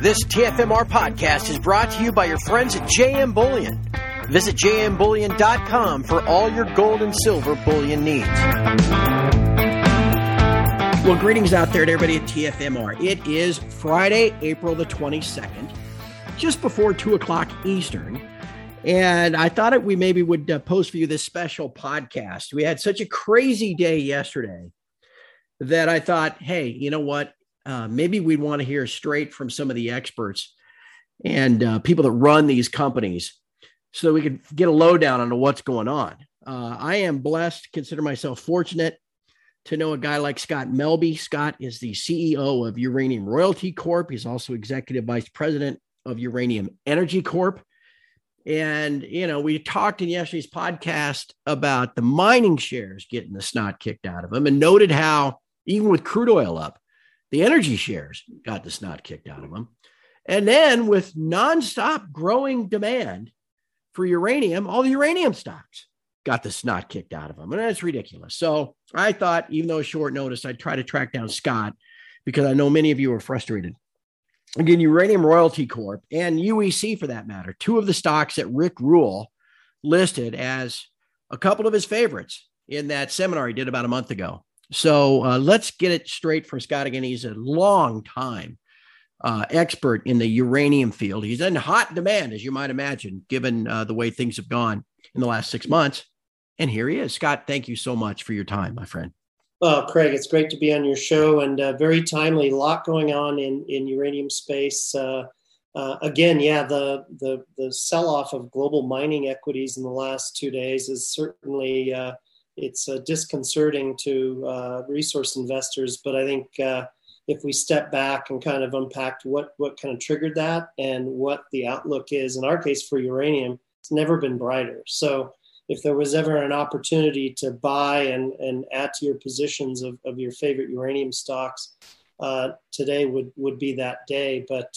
This TFMR podcast is brought to you by your friends at JM Bullion. Visit jmbullion.com for all your gold and silver bullion needs. Well, greetings out there to everybody at TFMR. It is Friday, April the 22nd, just before 2 o'clock Eastern. And I thought we maybe would post for you this special podcast. We had such a crazy day yesterday that I thought, hey, you know what? Maybe we'd want to hear straight from some of the experts and people that run these companies so we could get a lowdown on what's going on. I am blessed, consider myself fortunate to know a guy like Scott Melby. Scott is the CEO of Uranium Royalty Corp. He's also executive vice president of Uranium Energy Corp. And, you know, we talked in yesterday's podcast about the mining shares getting the snot kicked out of them and noted how even with crude oil up, the energy shares got the snot kicked out of them. And then with nonstop growing demand for uranium, all the uranium stocks got the snot kicked out of them. And that's ridiculous. So I thought, even though it's short notice, I'd try to track down Scott because I know many of you are frustrated. Again, Uranium Royalty Corp and UEC, for that matter, two of the stocks that Rick Rule listed as a couple of his favorites in that seminar he did about a month ago. So let's get it straight from Scott again. He's a long time expert in the uranium field. He's in hot demand, as you might imagine, given the way things have gone in the last 6 months. And here he is. Scott, thank you so much for your time, my friend. Well, Craig, it's great to be on your show and very timely. A lot going on in uranium space. Again, the sell-off of global mining equities in the last 2 days is certainly it's disconcerting to resource investors. But I think if we step back and kind of unpack what kind of triggered that and what the outlook is, in our case for uranium, it's never been brighter. So if there was ever an opportunity to buy and add to your positions of your favorite uranium stocks, today would be that day. But,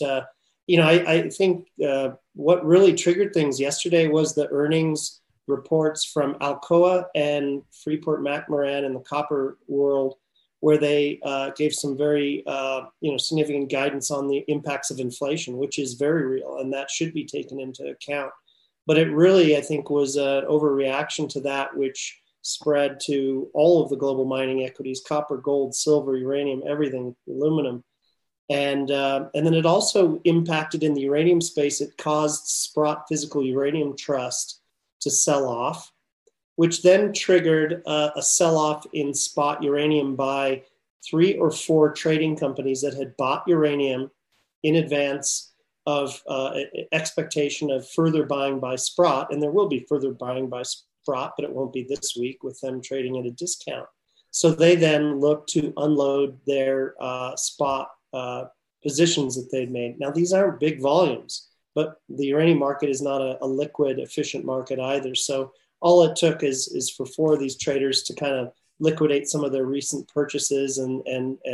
I think what really triggered things yesterday was the earnings reports from Alcoa and Freeport-McMoRan in the copper world, where they gave some very significant guidance on the impacts of inflation, which is very real, and that should be taken into account. But it really, I think, was an overreaction to that, which spread to all of the global mining equities: copper, gold, silver, uranium, everything, aluminum. And then it also impacted in the uranium space. It caused Sprott Physical Uranium Trust to sell off, which then triggered a sell-off in spot uranium by 3 or 4 trading companies that had bought uranium in advance of expectation of further buying by Sprott. And there will be further buying by Sprott, but it won't be this week with them trading at a discount. So they then look to unload their spot positions that they'd made. Now, these aren't big volumes, but the uranium market is not a liquid, efficient market either. So all it took is for 4 of these traders to kind of liquidate some of their recent purchases and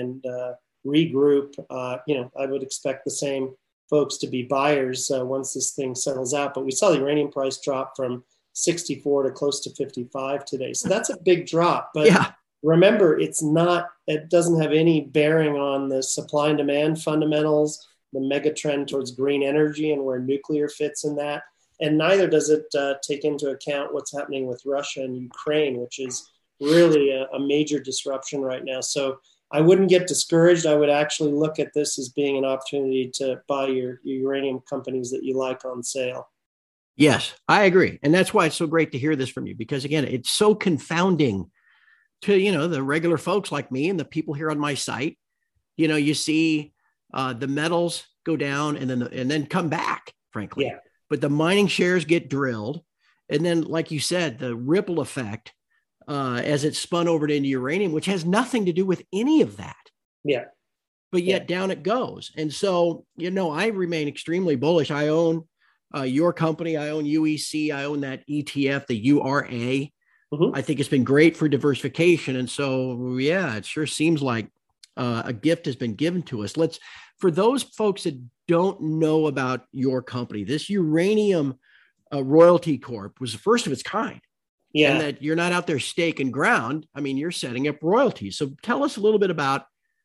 regroup. I would expect the same folks to be buyers once this thing settles out. But we saw the uranium price drop from 64 to close to 55 today. So that's a big drop. But remember, it doesn't have any bearing on the supply and demand fundamentals, the mega trend towards green energy and where nuclear fits in that. And neither does it take into account what's happening with Russia and Ukraine, which is really a major disruption right now. So I wouldn't get discouraged. I would actually look at this as being an opportunity to buy your uranium companies that you like on sale. Yes, I agree. And that's why it's so great to hear this from you, because again, it's so confounding to, the regular folks like me and the people here on my site. You see the metals go down and then come back, frankly. Yeah. But the mining shares get drilled. And then, like you said, the ripple effect as it spun over into uranium, which has nothing to do with any of that. Yeah. But yet down it goes. And so, I remain extremely bullish. I own your company. I own UEC. I own that ETF, the URA. Mm-hmm. I think it's been great for diversification. And so, it sure seems like a gift has been given to us. For those folks that don't know about your company, this Uranium Royalty Corp was the first of its kind. Yeah. And that you're not out there staking ground. I mean, you're setting up royalties. So tell us a little bit about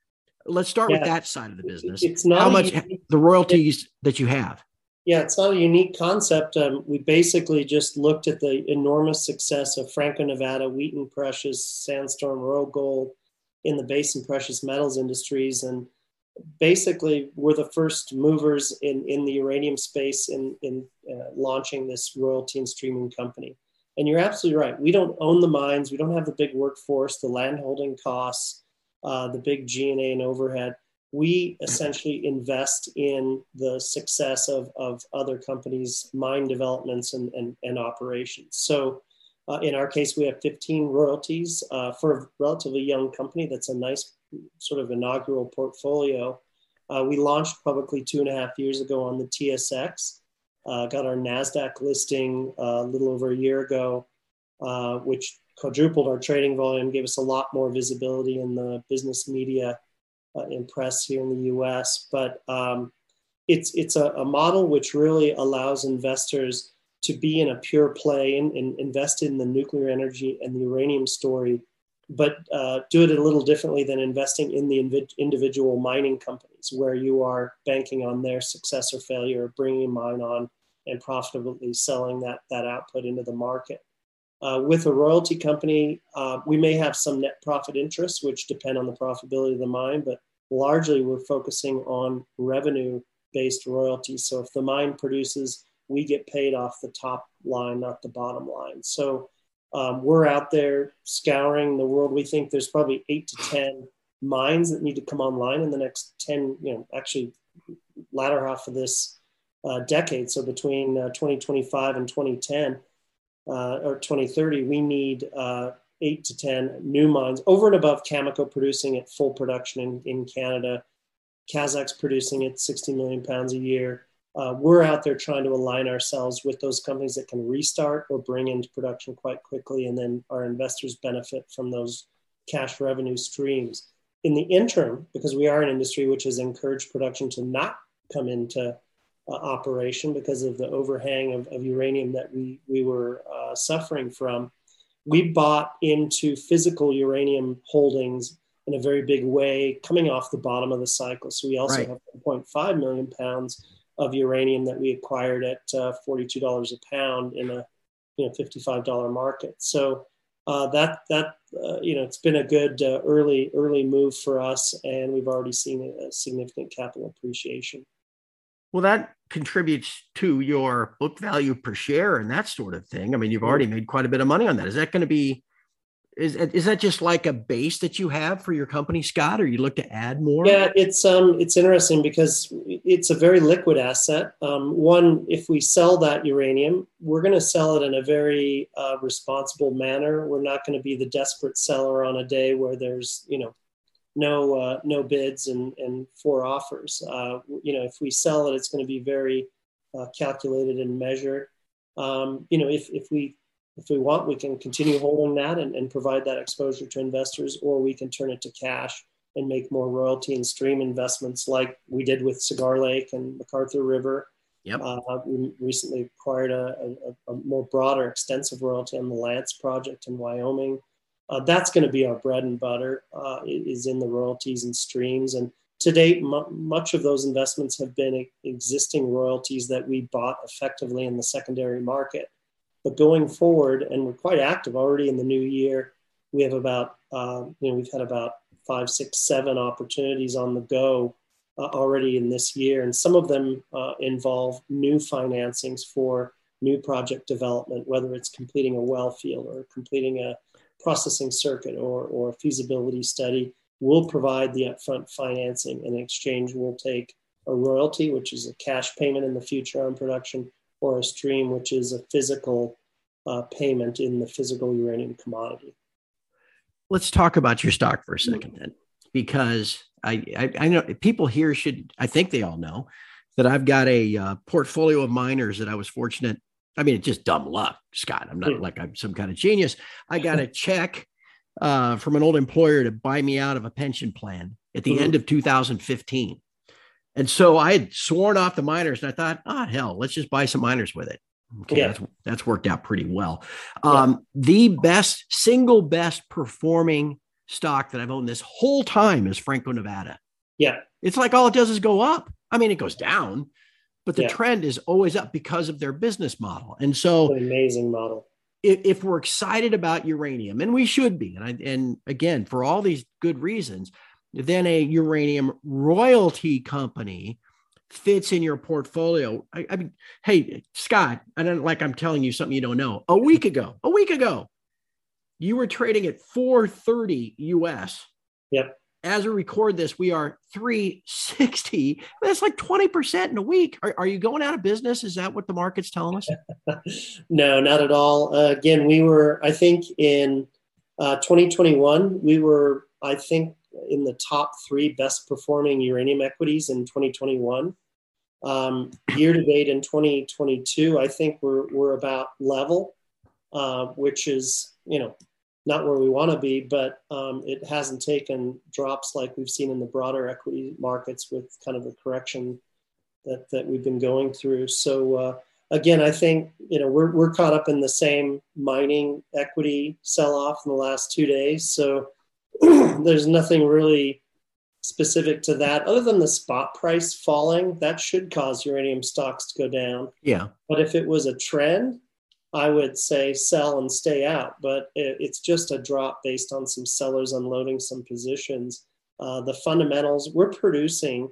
let's start with Yeah. that side of the business. It's not How much the royalties that you have? Yeah, it's not a unique concept. We basically just looked at the enormous success of Franco-Nevada, Wheaton Precious, Sandstorm, Royal Gold in the base and precious metals industries, and basically we're the first movers in the uranium space in launching this royalty and streaming company. And you're absolutely right. We don't own the mines. We don't have the big workforce, the land holding costs, the big G&A and overhead. We essentially invest in the success of other companies' mine developments and operations. So in our case, we have 15 royalties for a relatively young company. That's a nice sort of inaugural portfolio. We launched publicly 2.5 years ago on the TSX, got our NASDAQ listing a little over a year ago, which quadrupled our trading volume, gave us a lot more visibility in the business media and press here in the US. But it's a model which really allows investors to be in a pure play and invest in the nuclear energy and the uranium story, but do it a little differently than investing in the individual mining companies, where you are banking on their success or failure of bringing a mine on and profitably selling that output into the market. With a royalty company, we may have some net profit interests, which depend on the profitability of the mine, but largely we're focusing on revenue-based royalties. So if the mine produces, we get paid off the top line, not the bottom line. So we're out there scouring the world. We think there's probably 8 to 10 mines that need to come online in the next 10, actually latter half of this decade. So between 2025 and 2010 or 2030, we need 8 to 10 new mines over and above Cameco producing at full production in Canada. Kazakh's producing at 60 million pounds a year. We're out there trying to align ourselves with those companies that can restart or bring into production quite quickly, and then our investors benefit from those cash revenue streams. In the interim, because we are an industry which has encouraged production to not come into operation because of the overhang of uranium that we were suffering from, we bought into physical uranium holdings in a very big way coming off the bottom of the cycle. So we also have 1.5 million pounds of uranium that we acquired at $42 a pound in a $55 market. So it's been a good early move for us, and we've already seen a significant capital appreciation. Well, that contributes to your book value per share and that sort of thing. I mean, you've already made quite a bit of money on that. Is that going to be, is that just like a base that you have for your company, Scott, or you look to add more? Yeah, it's interesting because it's a very liquid asset. One, if we sell that uranium, we're going to sell it in a very responsible manner. We're not going to be the desperate seller on a day where there's, no bids and 4 offers. If we sell it, it's going to be very calculated and measured. If we want, we can continue holding that and provide that exposure to investors, or we can turn it to cash and make more royalty and stream investments like we did with Cigar Lake and McArthur River. Yep. We recently acquired a more broader, extensive royalty on the Lance project in Wyoming. That's going to be our bread and butter, is in the royalties and streams. And to date, much of those investments have been existing royalties that we bought effectively in the secondary market. But going forward, and we're quite active already in the new year, we have about, we've had about 5, 6, 7 opportunities on the go already in this year. And some of them involve new financings for new project development, whether it's completing a well field or completing a processing circuit or a feasibility study. We'll provide the upfront financing. In exchange, we'll take a royalty, which is a cash payment in the future on production, or a stream, which is a physical payment in the physical uranium commodity. Let's talk about your stock for a second then, because I know people here I think they all know that I've got a portfolio of miners that I was fortunate. I mean, it's just dumb luck, Scott. I'm not like I'm some kind of genius. I got a check from an old employer to buy me out of a pension plan at the end of 2015. And so I had sworn off the miners, and I thought, hell, let's just buy some miners with it. Okay, that's worked out pretty well. The single best performing stock that I've owned this whole time is Franco-Nevada. Yeah. It's like all it does is go up. I mean, it goes down, but the Yeah. trend is always up because of their business model. And It's so an amazing model. if we're excited about uranium, and we should be, and again, for all these good reasons, then a uranium royalty company fits in your portfolio. I mean, hey, Scott, I don't like I'm telling you something you don't know. A week ago, you were trading at 430 US. Yep. As we record this, we are 360. That's like 20% in a week. Are you going out of business? Is that what the market's telling us? No, not at all. Again, we were, I think, in 2021, we were, I think, in the top 3 best performing uranium equities in 2021. Year to date in 2022, I think we're about level, which is, not where we want to be, but it hasn't taken drops like we've seen in the broader equity markets with kind of the correction that we've been going through. So again, I think we're caught up in the same mining equity sell-off in the last 2 days. So there's nothing really specific to that other than the spot price falling. That should cause uranium stocks to go down. Yeah. But if it was a trend, I would say sell and stay out, but it's just a drop based on some sellers unloading some positions. The fundamentals, we're producing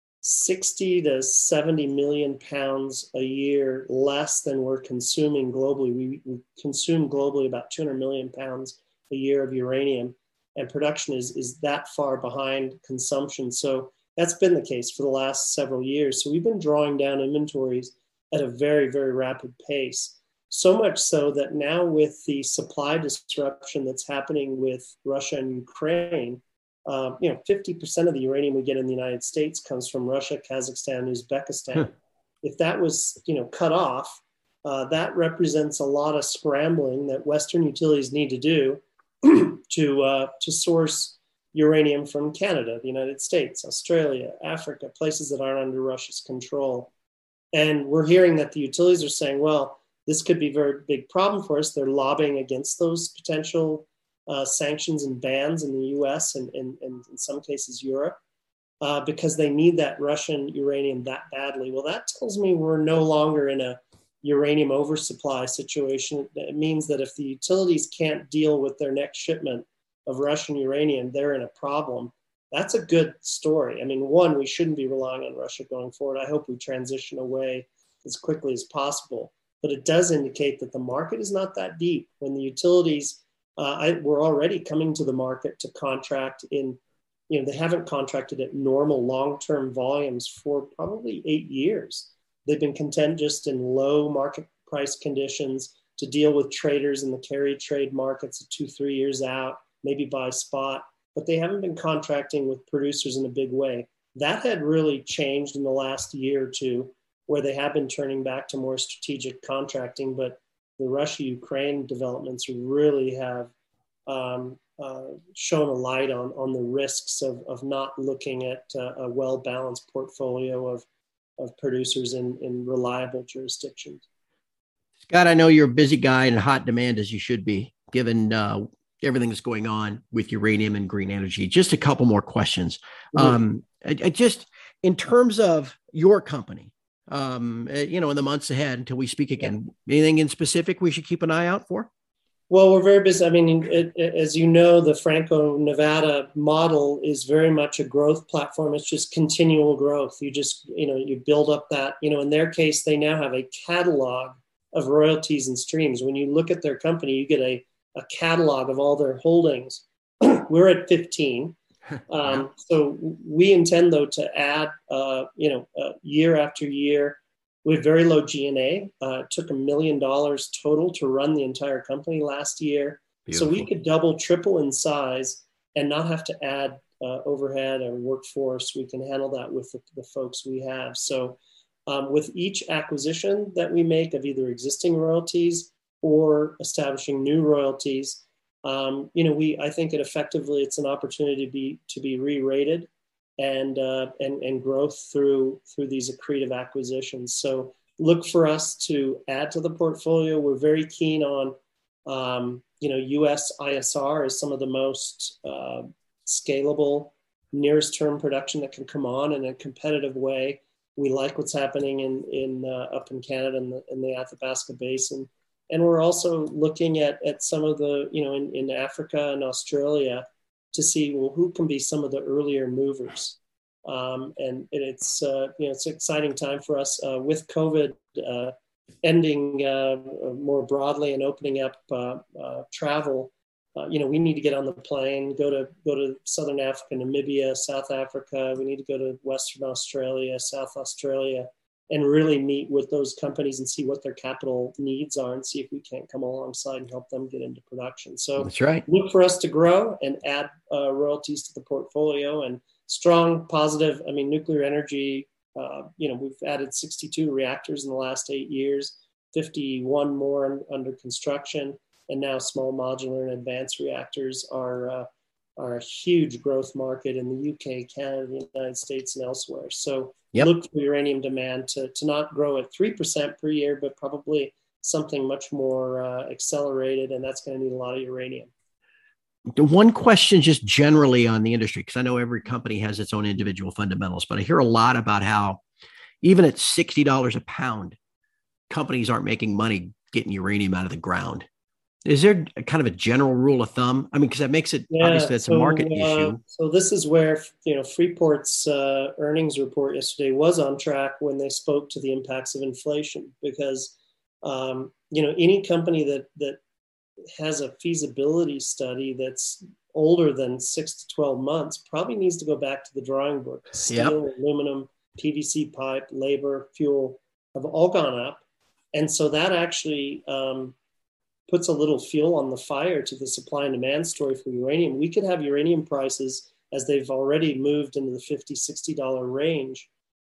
60 to 70 million pounds a year less than we're consuming globally. We consume globally about 200 million pounds a year of uranium, and production is that far behind consumption. So that's been the case for the last several years. So we've been drawing down inventories at a very, very rapid pace. So much so that now with the supply disruption that's happening with Russia and Ukraine, 50% of the uranium we get in the United States comes from Russia, Kazakhstan, Uzbekistan. If that was, cut off, that represents a lot of scrambling that Western utilities need to do to source uranium from Canada, the United States, Australia, Africa, places that aren't under Russia's control. And we're hearing that the utilities are saying, well, this could be a very big problem for us. They're lobbying against those potential sanctions and bans in the US and in some cases Europe because they need that Russian uranium that badly. Well, that tells me we're no longer in a uranium oversupply situation. It means that if the utilities can't deal with their next shipment of Russian uranium, they're in a problem. That's a good story. I mean, one, we shouldn't be relying on Russia going forward. I hope we transition away as quickly as possible. But it does indicate that the market is not that deep. When the utilities were already coming to the market to contract in, they haven't contracted at normal long-term volumes for probably 8 years. They've been content just in low market price conditions to deal with traders in the carry trade markets 2-3 years out, maybe buy spot, but they haven't been contracting with producers in a big way. That had really changed in the last year or two, where they have been turning back to more strategic contracting, but the Russia-Ukraine developments really have shown a light on the risks of not looking at a well-balanced portfolio of producers in reliable jurisdictions. Scott, I know you're a busy guy and in hot demand as you should be, given everything that's going on with uranium and green energy. Just a couple more questions. Mm-hmm. I just, in terms of your company, in the months ahead until we speak again, anything in specific we should keep an eye out for? Well, we're very busy. I mean, as you know, the Franco-Nevada model is very much a growth platform. It's just continual growth. You just, you build up that, in their case, they now have a catalog of royalties and streams. When you look at their company, you get a catalog of all their holdings. We're at 15. So we intend, though, to add, year after year. We have very low G&A. It took $1 million total to run the entire company last year. Beautiful. So we could double, triple in size and not have to add overhead or workforce. We can handle that with the folks we have. So with each acquisition that we make of either existing royalties or establishing new royalties, I think it's an opportunity to be re-rated and growth through these accretive acquisitions. So look for us to add to the portfolio. We're very keen on, US ISR is some of the most scalable nearest term production that can come on in a competitive way. We like what's happening in up in Canada in the Athabasca Basin. And we're also looking at some of the, in Africa and Australia to see, well, who can be some of the earlier movers. And it's, it's an exciting time for us with COVID ending more broadly and opening up travel. We need to get on the plane, go to Southern Africa, Namibia, South Africa. We need to go to Western Australia, South Australia, and really meet with those companies and see what their capital needs are and see if we can't come alongside and help them get into production. So that's right. Look for us to grow and add royalties to the portfolio and strong, positive. I mean, nuclear energy, we've added 62 reactors in the last 8 years, 51 more under construction. And now small modular and advanced reactors are a huge growth market in the UK, Canada, the United States, and elsewhere. So Look for uranium demand to not grow at 3% per year, but probably something much more accelerated, and that's going to need a lot of uranium. The one question just generally on the industry, because I know every company has its own individual fundamentals, but I hear a lot about how even at $60 a pound, companies aren't making money getting uranium out of the ground. Is there kind of a general rule of thumb? I mean, because that makes it, obviously that's a market issue. So this is where, Freeport's earnings report yesterday was on track when they spoke to the impacts of inflation, because, any company that has a feasibility study that's older than 6 to 12 months probably needs to go back to the drawing board. Steel, aluminum, PVC pipe, labor, fuel have all gone up. And so that actually puts a little fuel on the fire to the supply and demand story for uranium. We could have uranium prices, as they've already moved into the $50, $60 range.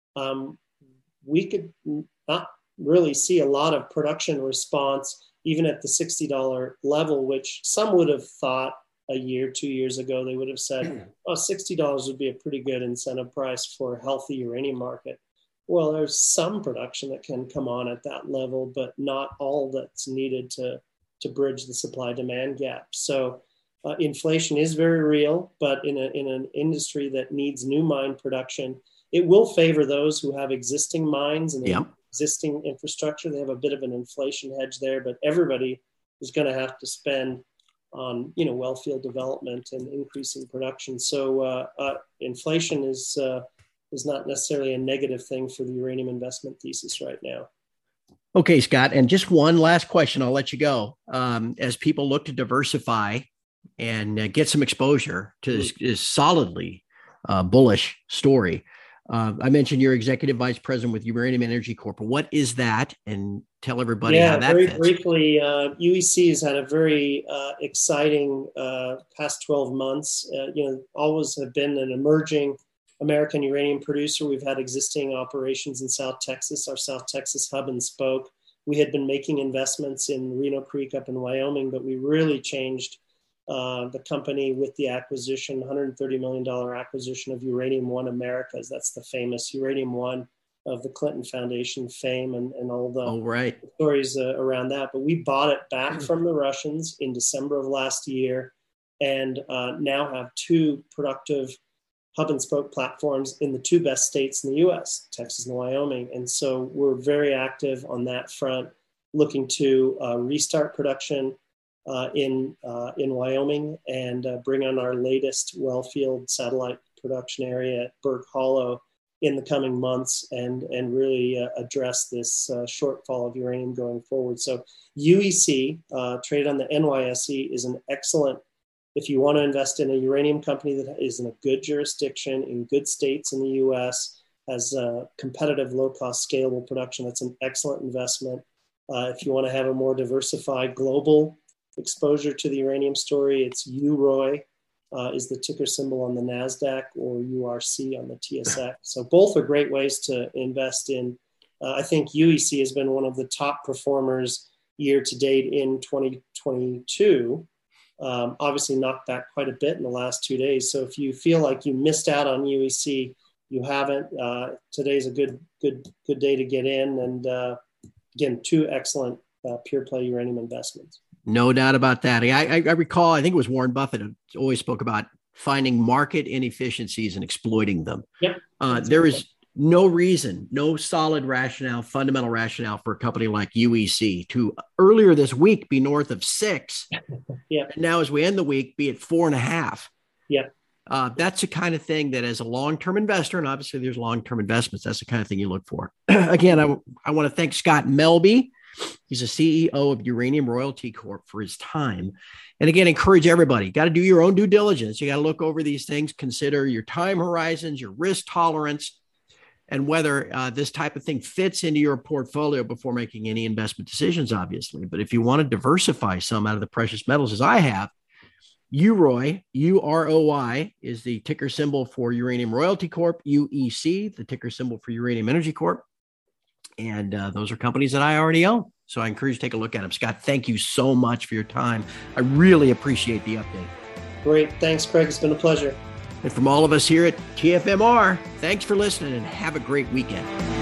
We could not really see a lot of production response even at the $60 level, which some would have thought a year, 2 years ago. They would have said, $60 would be a pretty good incentive price for a healthy uranium market. Well, there's some production that can come on at that level, but not all that's needed to bridge the supply-demand gap. So inflation is very real, but in an industry that needs new mine production, it will favor those who have existing mines and existing infrastructure. They have a bit of an inflation hedge there, but everybody is going to have to spend on well field development and increasing production. So inflation is not necessarily a negative thing for the uranium investment thesis right now. Okay, Scott, and just one last question, I'll let you go. As people look to diversify and get some exposure to this solidly bullish story, I mentioned you're executive vice president with Uranium Energy Corp. What is that? And tell everybody how that fits. Very briefly, UEC has had a very exciting past 12 months. Always have been an emerging American uranium producer. We've had existing operations in South Texas, our South Texas hub and spoke. We had been making investments in Reno Creek up in Wyoming, but we really changed the company with the acquisition, $130 million acquisition of Uranium One Americas. That's the famous Uranium One of the Clinton Foundation fame and all the stories around that. But we bought it back from the Russians in December of last year, and now have two productive hub and spoke platforms in the two best states in the U.S., Texas and Wyoming. And so we're very active on that front, looking to restart production in Wyoming and bring on our latest wellfield satellite production area at Burke Hollow in the coming months and really address this shortfall of uranium going forward. So UEC, traded on the NYSE, is an excellent, if you want to invest in a uranium company that is in a good jurisdiction, in good states in the U.S., has competitive, low-cost, scalable production, that's an excellent investment. If you want to have a more diversified global exposure to the uranium story, it's UROY is the ticker symbol on the NASDAQ, or URC on the TSX. So both are great ways to invest in. I think UEC has been one of the top performers year to date in 2022. Obviously knocked back quite a bit in the last 2 days. So if you feel like you missed out on UEC, you haven't. Today's a good day to get in. And again, two excellent pure play uranium investments. No doubt about that. I recall, I think it was Warren Buffett who always spoke about finding market inefficiencies and exploiting them. Yep. There is no reason, no solid rationale, fundamental rationale for a company like UEC to earlier this week be north of 6. Yep. And now as we end the week, be at 4.5. Yep. That's the kind of thing that as a long-term investor, and obviously there's long-term investments, that's the kind of thing you look for. Again, I want to thank Scott Melby. He's the CEO of Uranium Royalty Corp for his time. And again, encourage everybody, got to do your own due diligence. You got to look over these things, consider your time horizons, your risk tolerance, and whether this type of thing fits into your portfolio before making any investment decisions, obviously. But if you want to diversify some out of the precious metals, as I have, UROY, UROY, is the ticker symbol for Uranium Royalty Corp, UEC, the ticker symbol for Uranium Energy Corp. And those are companies that I already own. So I encourage you to take a look at them. Scott, thank you so much for your time. I really appreciate the update. Great. Thanks, Craig. It's been a pleasure. And from all of us here at TFMR, thanks for listening and have a great weekend.